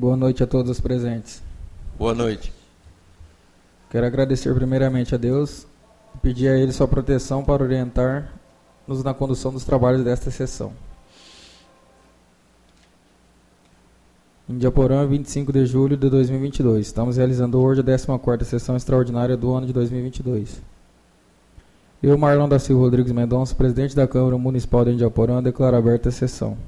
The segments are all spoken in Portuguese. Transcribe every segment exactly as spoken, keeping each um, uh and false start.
Boa noite a todos os presentes. Boa noite. Quero agradecer primeiramente a Deus e pedir a Ele sua proteção para orientar-nos na condução dos trabalhos desta sessão. Indiaporã, vinte e cinco de julho de dois mil e vinte e dois. Estamos realizando hoje a décima quarta sessão extraordinária do ano de dois mil e vinte e dois. Eu, Marlon da Silva Rodrigues Mendonça, presidente da Câmara Municipal de Indiaporã, declaro aberta a sessão.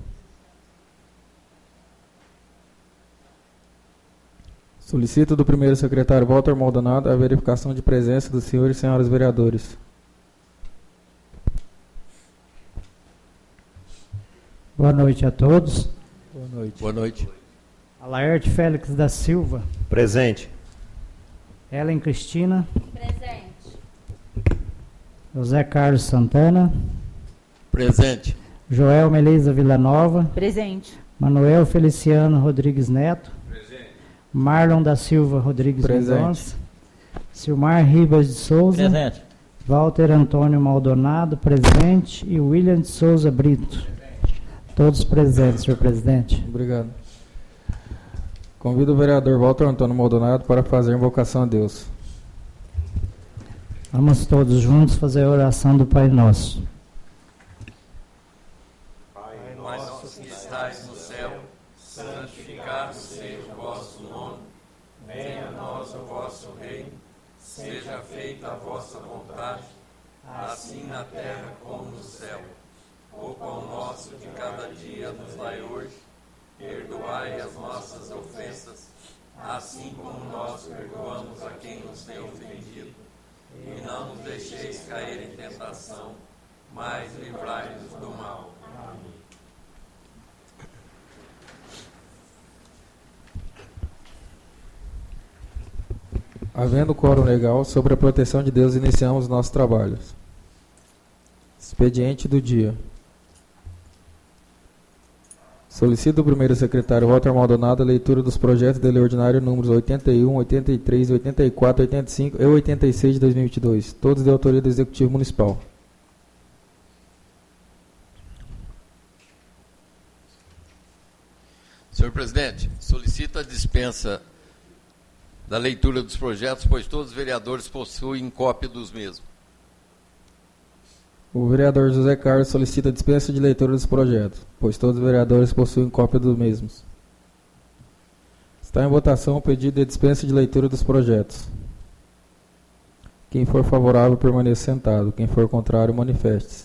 Solicito do primeiro secretário Walter Maldonado a verificação de presença dos senhores e senhoras vereadores. Boa noite a todos. Boa noite. Boa noite. Alaerte Félix da Silva. Presente. Ellen Cristina. Presente. José Carlos Santana. Presente. Joel Melisa Villanova. Presente. Manuel Feliciano Rodrigues Neto. Presente. Marlon da Silva Rodrigues Presente. Mendonça. Silmar Ribas de Souza. Presente. Walter Antônio Maldonado. Presente. E William de Souza Brito. Presente. Todos presentes, senhor presidente. Obrigado. Convido o vereador Walter Antônio Maldonado para fazer invocação a Deus. Vamos todos juntos fazer a oração do Pai Nosso. Pai nosso que estais no céu, santificado seja o vosso nome. Venha a nós o vosso reino. Seja feita a vossa vontade, assim na terra como no céu. O pão nosso de cada dia nos dai hoje. Perdoai as nossas ofensas, assim como nós perdoamos a quem nos tem ofendido. E não nos deixeis cair em tentação, mas livrai-nos do mal. Amém. Havendo quórum legal, sobre a proteção de Deus, iniciamos nossos trabalhos. Expediente do dia. Solicito o primeiro secretário Walter Maldonado a leitura dos projetos de lei ordinária números oitenta e um, oitenta e três, oitenta e quatro, oitenta e cinco e oitenta e seis de dois mil e vinte e dois, todos de autoria do Executivo Municipal. Senhor presidente, solicito a dispensa da leitura dos projetos, pois todos os vereadores possuem cópia dos mesmos. O vereador José Carlos solicita a dispensa de leitura dos projetos, pois todos os vereadores possuem cópia dos mesmos. Está em votação o pedido de dispensa de leitura dos projetos. Quem for favorável, permaneça sentado. Quem for contrário, manifeste-se.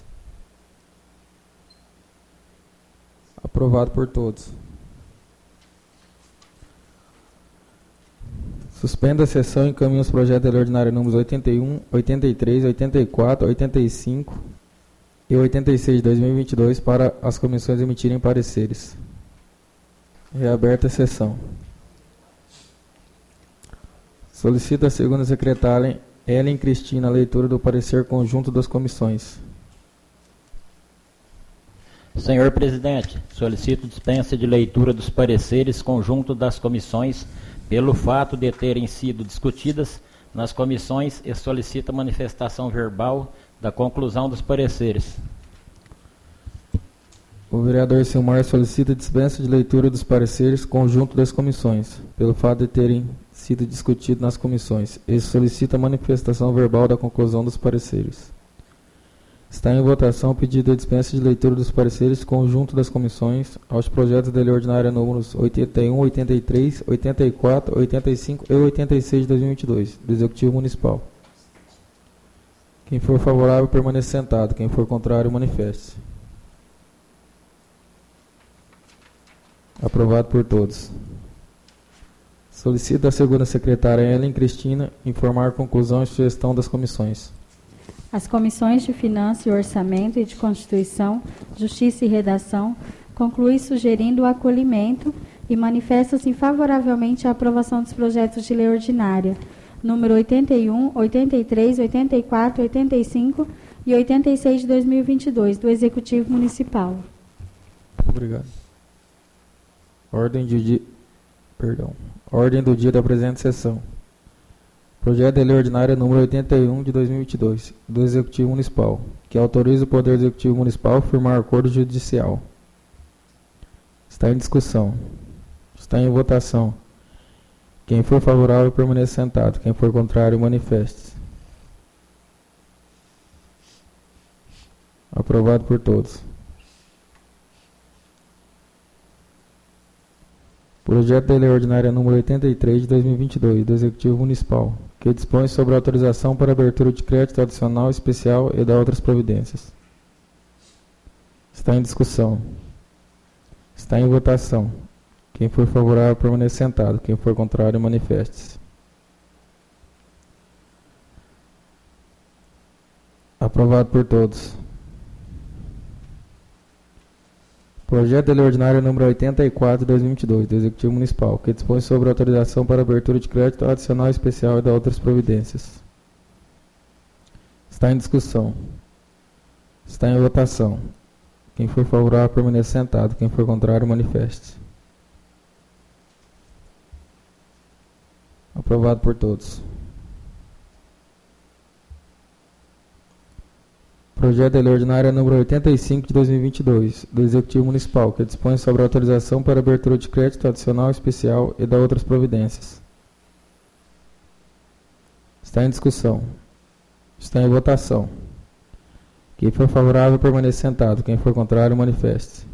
Aprovado por todos. Suspenda a sessão e encaminhe os projetos de lei ordinária números oitenta e um, oitenta e três, oitenta e quatro, oitenta e cinco e oitenta e seis de dois mil e vinte e dois para as comissões emitirem pareceres. Reaberta a sessão. Solicito a segunda secretária Ellen Cristina a leitura do parecer conjunto das comissões. Senhor presidente, solicito dispensa de leitura dos pareceres conjunto das comissões pelo fato de terem sido discutidas nas comissões e solicita manifestação verbal da conclusão dos pareceres. O vereador Silmar solicita dispensa de leitura dos pareceres conjunto das comissões, pelo fato de terem sido discutidos nas comissões, e solicita manifestação verbal da conclusão dos pareceres. Está em votação o pedido de dispensa de leitura dos pareceres conjunto das comissões aos projetos de lei ordinária números oitenta e um, oitenta e três, oitenta e quatro, oitenta e cinco e oitenta e seis de dois mil e vinte e dois, do Executivo Municipal. Quem for favorável, permaneça sentado. Quem for contrário, manifeste-se. Aprovado por todos. Solicito a segunda secretária Ellen Cristina informar a conclusão e sugestão das comissões. As comissões de Finanças e Orçamento e de Constituição, Justiça e Redação concluem sugerindo o acolhimento e manifestam-se favoravelmente à aprovação dos projetos de lei ordinária, número oitenta e um, oitenta e três, oitenta e quatro, oitenta e cinco e oitenta e seis de dois mil e vinte e dois, do Executivo Municipal. Obrigado. Ordem do dia, perdão. Ordem do dia da presente sessão. Projeto de lei ordinária número oitenta e um de dois mil e vinte e dois, do Executivo Municipal, que autoriza o Poder Executivo Municipal a firmar acordo judicial. Está em discussão. Está Está em votação. Quem for favorável, permaneça sentado. Quem for contrário, manifeste-se. Aprovado por todos. Projeto de Lei Ordinária número oitenta e três de dois mil e vinte e dois, do Executivo Municipal, que dispõe sobre a autorização para abertura de crédito adicional especial e da outras providências. Está em discussão. Está em votação. Quem for favorável, permaneça sentado. Quem for contrário, manifeste-se. Aprovado por todos. Projeto de Lei Ordinária número oitenta e quatro de dois mil e vinte e dois, do Executivo Municipal, que dispõe sobre autorização para abertura de crédito adicional especial e de outras providências. Está em discussão. Está em votação. Quem for favorável, permaneça sentado. Quem for contrário, manifeste-se. Aprovado por todos. Projeto de Lei Ordinária número oitenta e cinco de dois mil e vinte e dois, do Executivo Municipal, que dispõe sobre autorização para abertura de crédito adicional especial e da outras providências. Está em discussão. Está em votação. Quem for favorável, permaneça sentado. Quem for contrário, manifeste-se.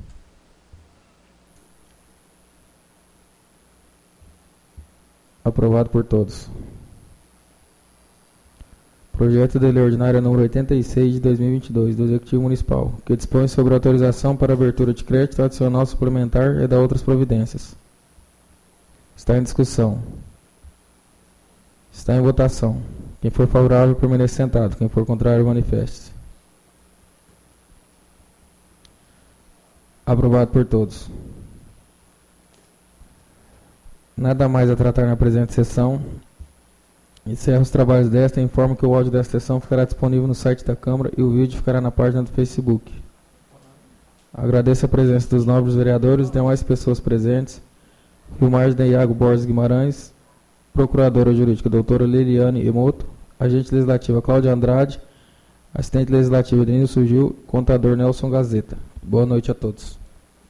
Aprovado por todos. Projeto de Lei Ordinária número oitenta e seis de dois mil e vinte e dois, do Executivo Municipal, que dispõe sobre autorização para abertura de crédito adicional suplementar e da outras providências. Está em discussão. Está em votação. Quem for favorável, permaneça sentado. Quem for contrário, manifeste-se. Aprovado por todos. Nada mais a tratar na presente sessão. Encerro os trabalhos desta e informo que o áudio desta sessão ficará disponível no site da Câmara e o vídeo ficará na página do Facebook. Agradeço a presença dos nobres vereadores e demais pessoas presentes. Filmagem de Iago Borges Guimarães, Procuradora Jurídica doutora Liliane Emoto, Agente Legislativa Cláudia Andrade, Assistente Legislativa Denilson Gil, Contador Nelson Gazeta. Boa noite a todos.